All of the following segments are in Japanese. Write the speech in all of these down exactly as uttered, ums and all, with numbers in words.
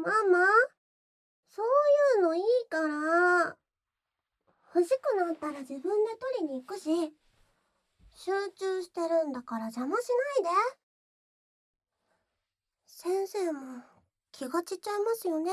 ママ、そういうのいいから。欲しくなったら自分で取りに行くし、集中してるんだから邪魔しないで。先生も気が散っちゃいますよね。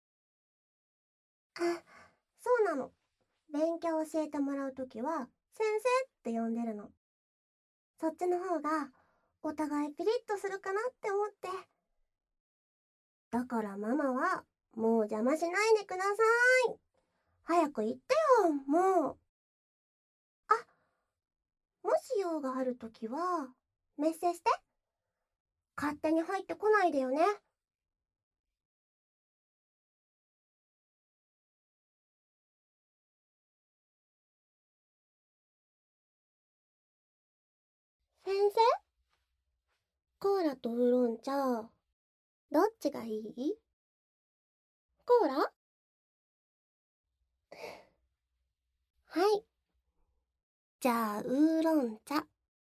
あ、そうなの。勉強教えてもらうときは先生って呼んでるの。そっちの方がお互いピリッとするかなって思って。だからママはもう邪魔しないでください。早く言ってよ、もう。あ、もし用があるときはメッセして。勝手に入ってこないでよね。先生、コーラとウーロン茶、どっちがいい？コーラ？はい。じゃあ、ウーロン茶。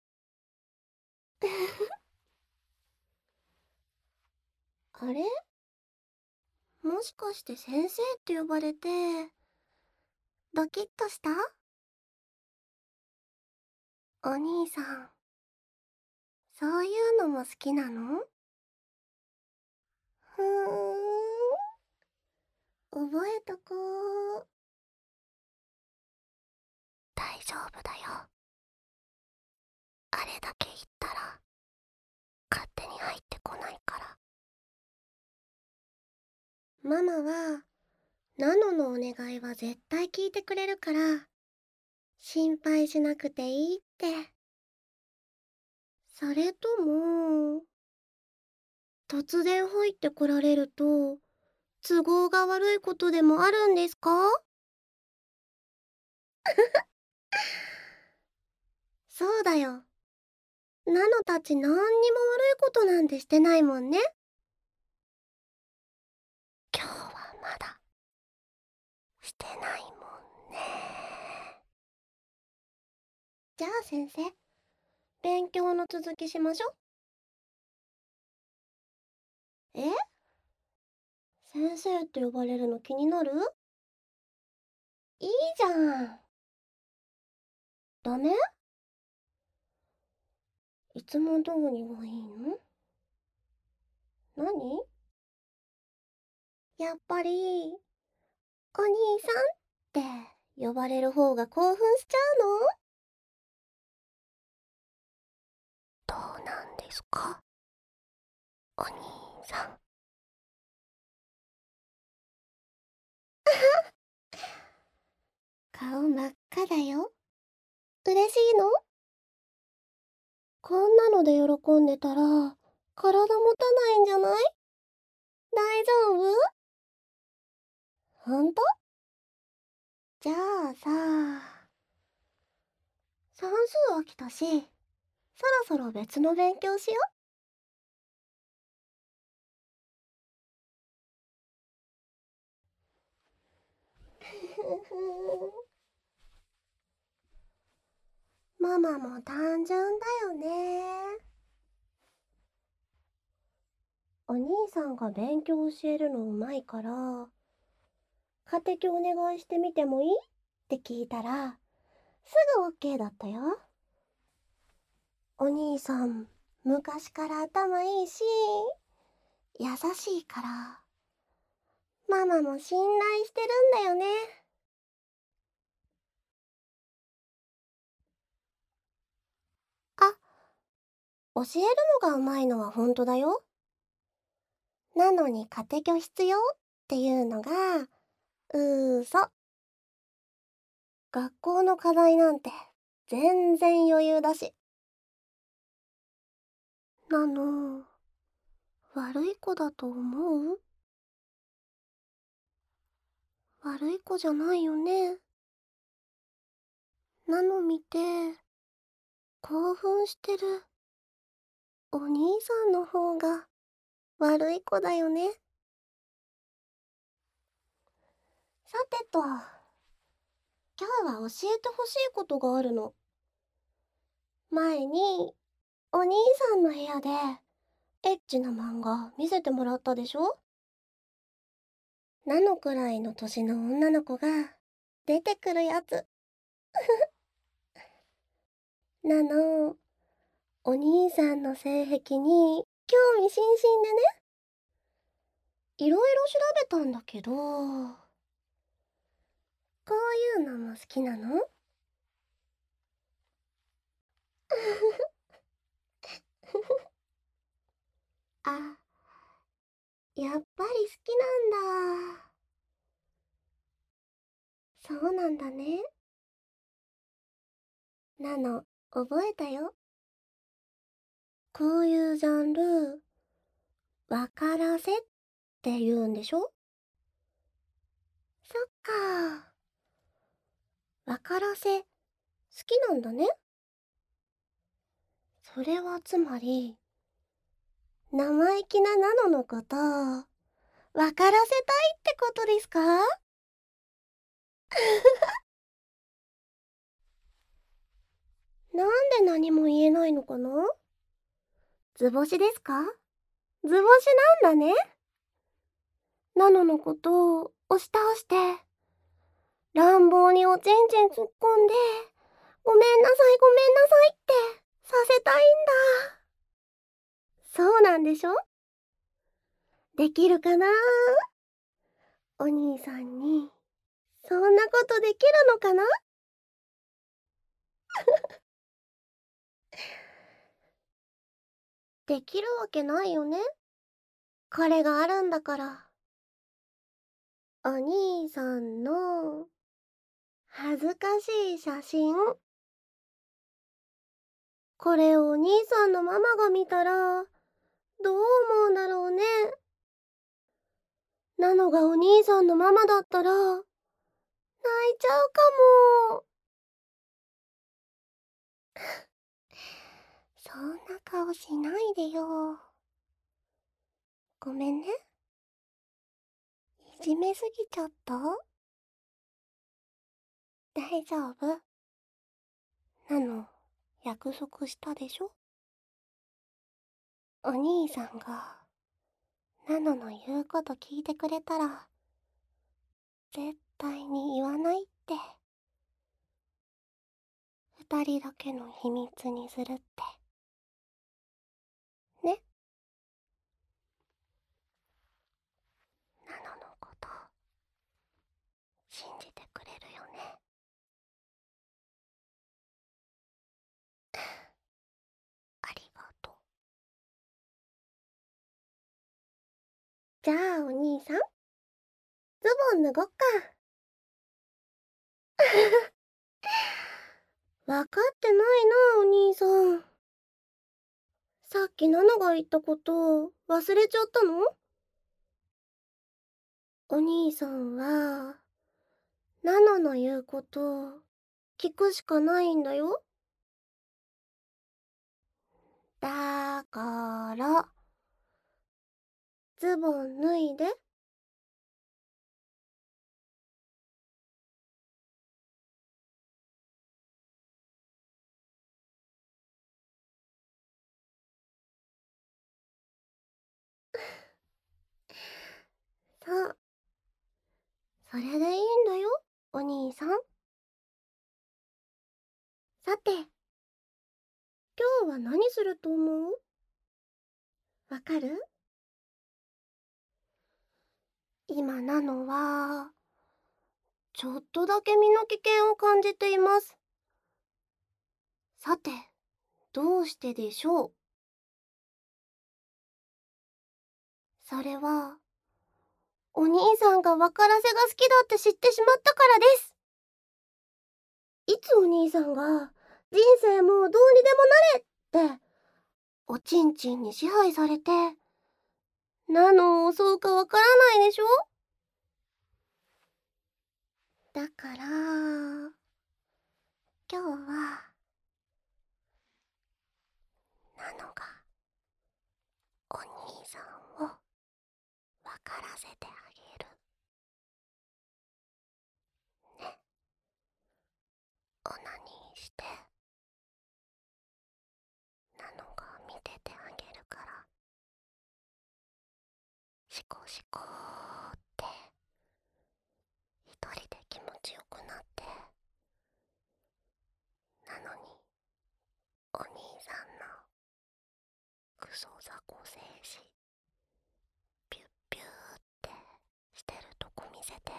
あれ？もしかして先生って呼ばれて、ドキッとした？お兄さん、そういうのも好きなの？ふーん、覚えとこう。大丈夫だよ。あれだけ言ったら、勝手に入ってこないから。ママは、ナノのお願いは絶対聞いてくれるから、心配しなくていいって。それとも、突然入ってこられると、都合が悪いことでもあるんですか？そうだよ。ナノたちなんにも悪いことなんてしてないもんね。今日はまだ、してないもんね。じゃあ先生、勉強の続きしましょ。え？先生って呼ばれるの気になる？いいじゃん。ダメ？いつも通りがいいの？何？やっぱり、お兄さんって呼ばれる方が興奮しちゃうの？どうなんですか、お兄さん。顔真っ赤だよ。嬉しいの？こんなので喜んでたら、体持たないんじゃない？大丈夫？ほんと？じゃあさ、算数飽きたし、そろそろ別の勉強しよう。ママも単純だよね。お兄さんが勉強教えるのうまいから、家庭教お願いしてみてもいい？って聞いたら、すぐオッケーだったよ。お兄さん、昔から頭いいし、優しいから、ママも信頼してるんだよね。あ、教えるのがうまいのは本当だよ。なのに家庭教必要っていうのが、うーそ。学校の課題なんて全然余裕だし。なの、悪い子だと思う？悪い子じゃないよね。なの見て、興奮してるお兄さんの方が悪い子だよね。さてと、今日は教えてほしいことがあるの。前に、お兄さんの部屋で、エッチな漫画見せてもらったでしょ？ ナノくらいの年の女の子が出てくるやつ。ナノ、お兄さんの性癖に興味津々でね、いろいろ調べたんだけど、こういうのも好きなの？あ、やっぱり好きなんだ。そうなんだね。ナノ、覚えたよ。こういうジャンル、わからせって言うんでしょ？そっか。わからせ、好きなんだね。それはつまり、生意気なナノのこと、わからせたいってことですか？なんで何も言えないのかな？図星ですか？図星なんだね。ナノのことを押し倒して、乱暴におちんちん突っ込んで、ごめんなさいごめんなさいってさせたいんだ。そうなんでしょ？できるかな？お兄さんに、そんなことできるのかな？できるわけないよね。これがあるんだから。お兄さんの恥ずかしい写真。これをお兄さんのママが見たら、どう思うんだろうね。ナノがお兄さんのママだったら、泣いちゃうかも。そんな顔しないでよ。ごめんね。いじめすぎちゃった？大丈夫？ナノ、約束したでしょ？お兄さんが、ナノの言うこと聞いてくれたら、絶対に言わないって。二人だけの秘密にするって。ね。ナノのこと信じてくれるよね。ありがとう。じゃあお兄さん、ズボン脱ごっか。わかってないな、お兄さん。さっきナノが言ったこと忘れちゃったの？お兄さんは、ナノの言うこと聞くしかないんだよ。だから、ズボン脱いで。そう。それでいいんだよ、お兄さん。さて、今日は何すると思う？わかる？今なのは、ちょっとだけ身の危険を感じています。さて、どうしてでしょう？それは、お兄さんがわからせが好きだって知ってしまったからです。いつお兄さんが人生もうどうにでもなれっておちんちんに支配されて何を襲うかわからないでしょ？だから今日はナノがお兄さんをわからせてあげるね。オナニーしてナノが見ててあげるから、シコシコーって人で気持ちよくなって、なのにお兄さんのクソ雑魚静止ピュッピューってしてるとこ見せて、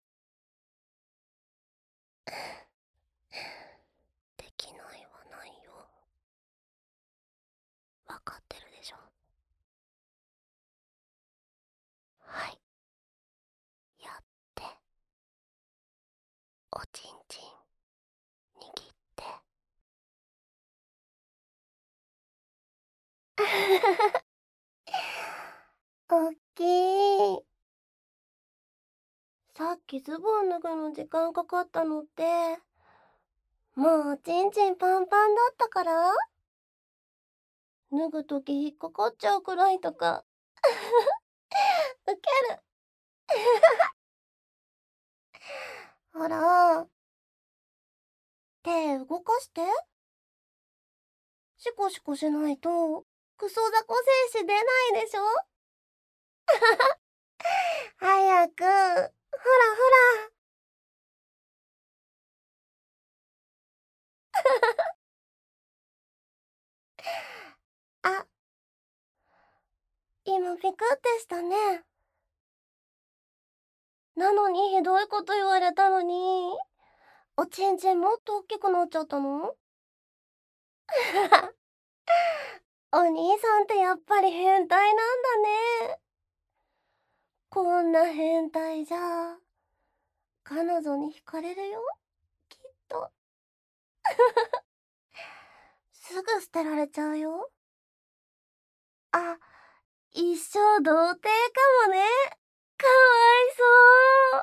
できないはないよ。わかってるでしょ。はい、やって、おちんちん握っておっきい。さっきズボン脱ぐの時間かかったのって、もうおちんちんパンパンだったから？脱ぐとき引っかかっちゃうくらいとか。ウケる。ほら、手動かして。シコシコしないとクソ雑魚精子出ないでしょ。早く、ほらほら。あ、今ピクってしたね。なのにひどいこと言われたのに、おちんちんもっと大きくなっちゃったの？お兄さんってやっぱり変態なんだね。こんな変態じゃ彼女に惹かれるよ、きっと。すぐ捨てられちゃうよ。あ、一生童貞かもね。かわい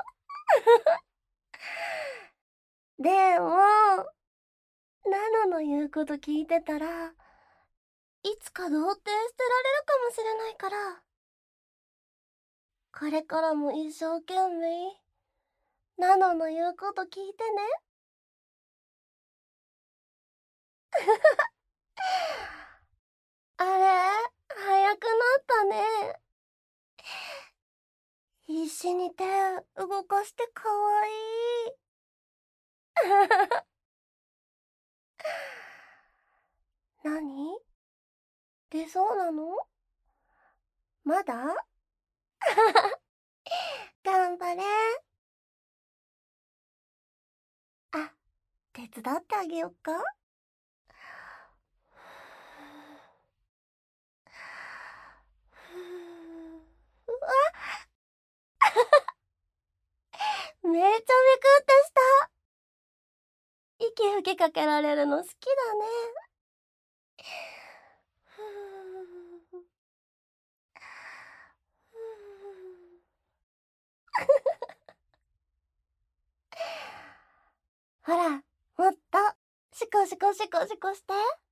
そう。でも、ナノの言うこと聞いてたら、いつか童貞捨てられるかもしれないから、これからも一生懸命、ナノの言うこと聞いてね。あれ、早くなったね。必死に手動かしてかわいい。何？出そうなの？まだ？頑張れ。あ、手伝ってあげよっか。うわ、めちゃめくってした。息吹きかけられるの好きだね。ほら、もっとシコシコシコシコして。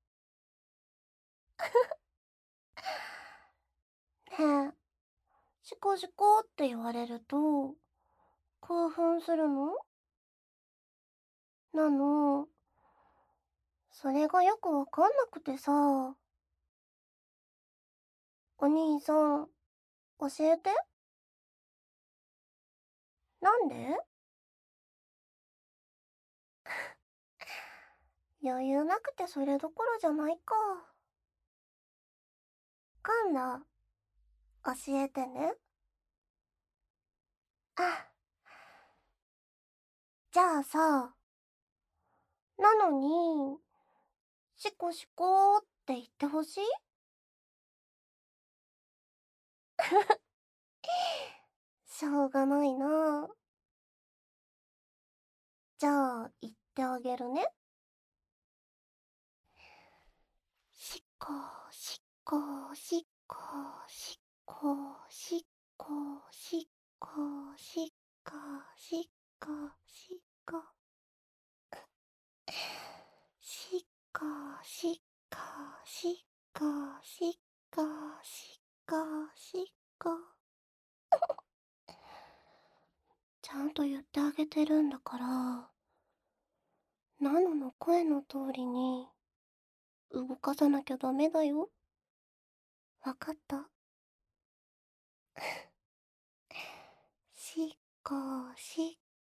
ねえ、シコシコって言われると興奮するの？なの、それがよくわかんなくてさ。お兄さん、教えて。なんで？余裕なくてそれどころじゃないか。今度、教えてね。あ、じゃあさ、なのに、シコシコって言ってほしい？しょうがないな。じゃあ、言ってあげるね。しっこしっこしっこしっこしっこしっこしっこしっこしっこしっこしっこしっこしっこしっこしっこちゃんと言ってあげてるんだから、ナノの声の通りに動かさなきゃダメだよ。わかった？しっこしっ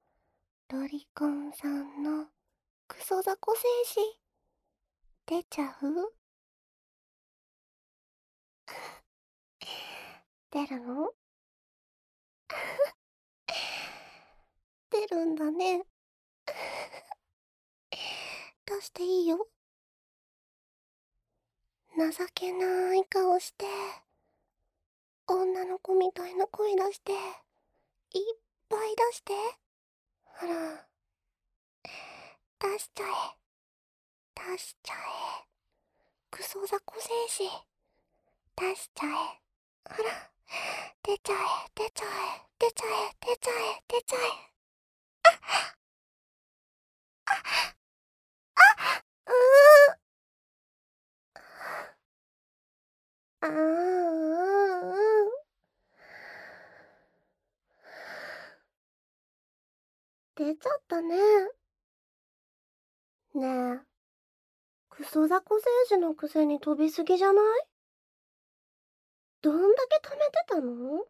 ロリコンさんのクソザコ精子出ちゃう？出るの？出るんだね。出していいよ。情けない顔して、女の子みたいな声出して、いっぱい出して。ほら、出しちゃえ。出しちゃえ。クソザコ精子出しちゃえ。ほら、出ちゃえ、出ちゃえ、出ちゃえ、出ちゃえ、出ちゃえ。うーん。あー出ちゃったね。ねえ、クソザコ精子のくせに飛びすぎじゃない？どんだけ溜めてたの？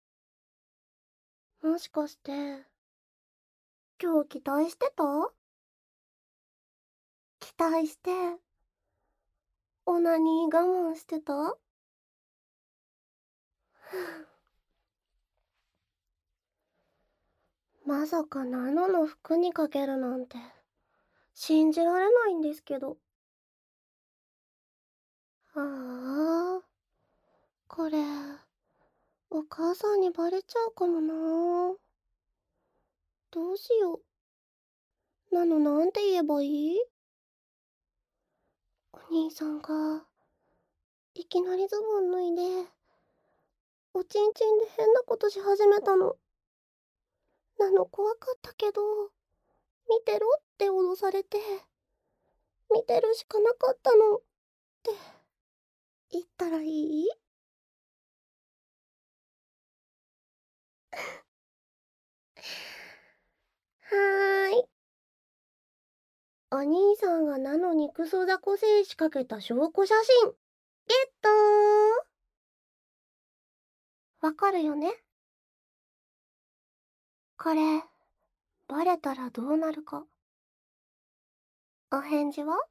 もしかして、今日期待してた？期待して、オナニー我慢してた？まさかナノの服にかけるなんて、信じられないんですけど。ああ、これ、お母さんにバレちゃうかもな。どうしよう。ナノなんて言えばいい？お兄さんが、いきなりズボン脱いで、おちんちんで変なことし始めたの。ナノ怖かったけど、見てろって脅されて、見てるしかなかったのって言ったらいい？はーい。お兄さんがナノにクソザコ精子かけた証拠写真、ゲットー。わかるよね？これ、バレたらどうなるか。お返事は？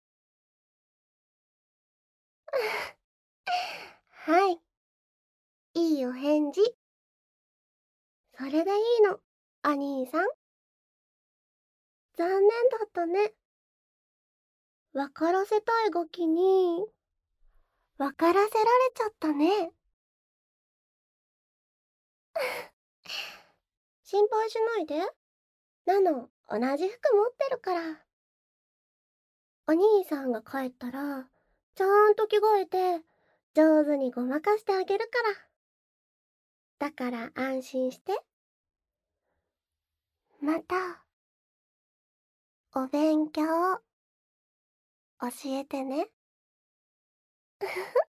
はい。いいお返事。それでいいの、お兄さん。残念だったね。わからせたいガキに、わからせられちゃったね。心配しないで。ナノ、同じ服持ってるから。お兄さんが帰ったら、ちゃんと着替えて、上手にごまかしてあげるから。だから安心して。また、お勉強、教えてね。